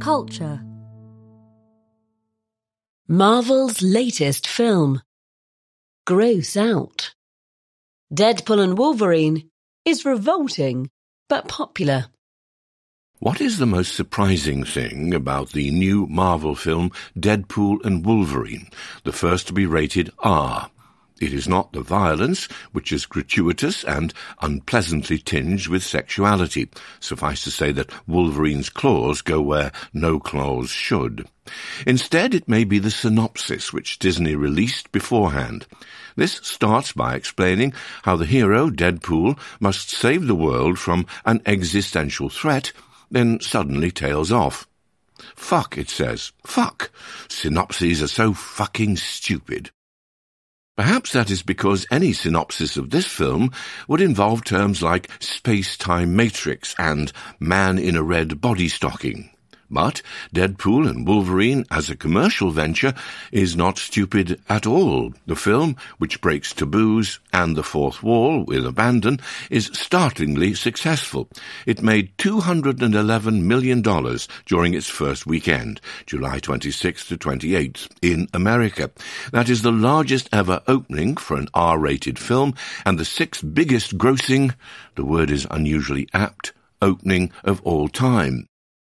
Culture. Marvel's latest film. Gross out. Deadpool and Wolverine is revolting, but popular. What is the most surprising thing about the new Marvel film Deadpool and Wolverine, the first to be rated R? It is not the violence, which is gratuitous and unpleasantly tinged with sexuality. Suffice to say that Wolverine's claws go where no claws should. Instead, it may be the synopsis which Disney released beforehand. This starts by explaining how the hero, Deadpool, must save the world from an existential threat, then suddenly tails off. Fuck, it says. Fuck. Synopses are so fucking stupid. Perhaps that is because any synopsis of this film would involve terms like space-time matrix and man in a red body stocking. But Deadpool and Wolverine as a commercial venture is not stupid at all. The film, which breaks taboos and the fourth wall with abandon, is startlingly successful. It made $211 million during its first weekend, July 26th to 28th, in America. That is the largest ever opening for an R-rated film and the sixth biggest grossing, the word is unusually apt, opening of all time.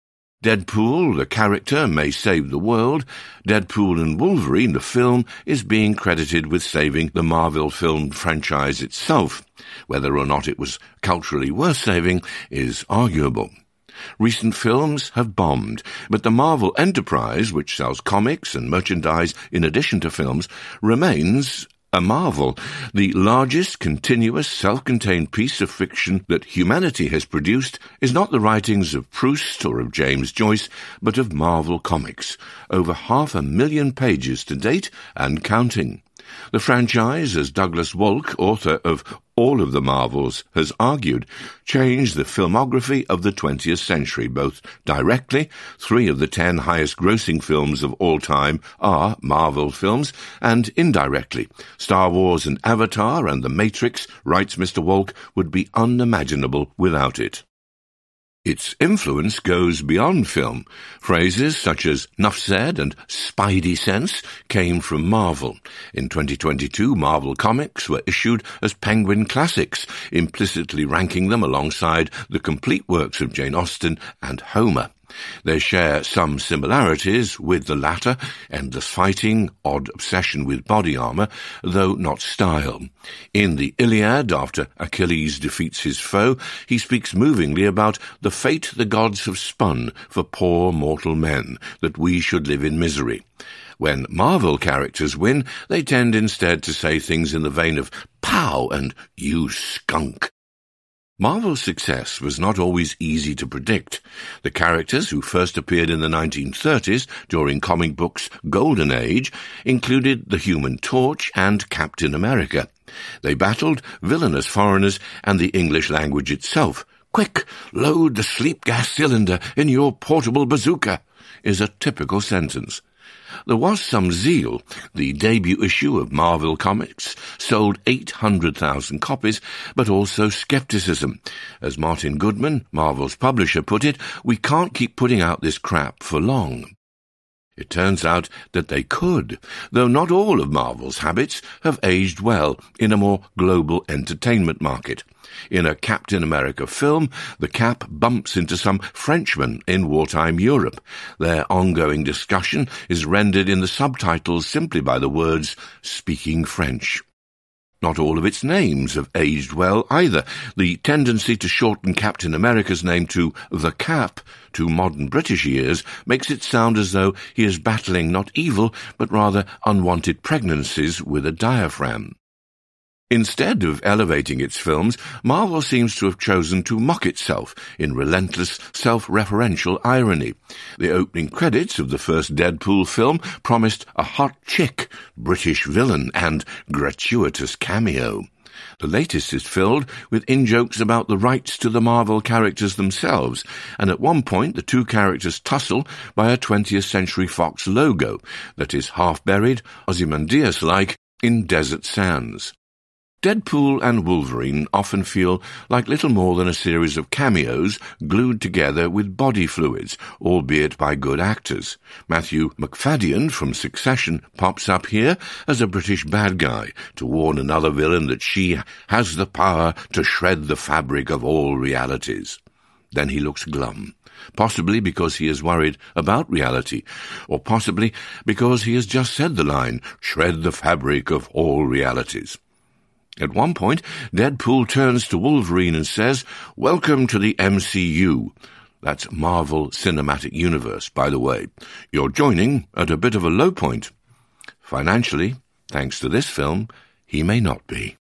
Deadpool, the character, may save the world. Deadpool and Wolverine, the film, is being credited with saving the Marvel film franchise itself. Whether or not it was culturally worth saving is arguable. Recent films have bombed, but the Marvel enterprise, which sells comics and merchandise in addition to films, remains a marvel, the largest continuous self-contained piece of fiction that humanity has produced is not the writings of Proust or of James Joyce, but of Marvel Comics, over 500,000 pages to date and counting. The franchise, as Douglas Wolk, author of all of the Marvels, has argued, changed the filmography of the 20th century, both directly, 3 of the 10 highest-grossing films of all time are Marvel films, and indirectly. Star Wars and Avatar and The Matrix, writes Mr. Wolk, would be unimaginable without it. Its influence goes beyond film. Phrases such as "nuff said" and "spidey sense" came from Marvel. In 2022, Marvel Comics were issued as Penguin Classics, implicitly ranking them alongside the complete works of Jane Austen and Homer. They share some similarities with the latter, endless fighting, odd obsession with body armor, though not style. In the Iliad, after Achilles defeats his foe, he speaks movingly about the fate the gods have spun for poor mortal men, that we should live in misery. When Marvel characters win, they tend instead to say things in the vein of "pow" and "you skunk." Marvel's success was not always easy to predict. The characters who first appeared in the 1930s during comic books' golden age included the Human Torch and Captain America. They battled villainous foreigners and the English language itself. "Quick, load the sleep gas cylinder in your portable bazooka," is a typical sentence. There was some zeal. The debut issue of Marvel Comics sold 800,000 copies, but also skepticism. As Martin Goodman, Marvel's publisher, put it, "We can't keep putting out this crap for long." It turns out that they could, though not all of Marvel's habits have aged well in a more global entertainment market. In a Captain America film, the Cap bumps into some Frenchmen in wartime Europe. Their ongoing discussion is rendered in the subtitles simply by the words, "speaking French." Not all of its names have aged well either. The tendency to shorten Captain America's name to The Cap to modern British ears makes it sound as though he is battling not evil, but rather unwanted pregnancies with a diaphragm. Instead of elevating its films, Marvel seems to have chosen to mock itself in relentless, self-referential irony. The opening credits of the first Deadpool film promised a hot chick, British villain, and gratuitous cameo. The latest is filled with in-jokes about the rights to the Marvel characters themselves, and at one point the two characters tussle by a 20th Century Fox logo that is half-buried, Ozymandias-like, in desert sands. Deadpool and Wolverine often feel like little more than a series of cameos glued together with body fluids, albeit by good actors. Matthew Macfadyen from Succession pops up here as a British bad guy to warn another villain that she has the power to shred the fabric of all realities. Then he looks glum, possibly because he is worried about reality, or possibly because he has just said the line, "Shred the fabric of all realities." At one point, Deadpool turns to Wolverine and says, "Welcome to the MCU." That's Marvel Cinematic Universe, by the way. You're joining at a bit of a low point. Financially, thanks to this film, he may not be.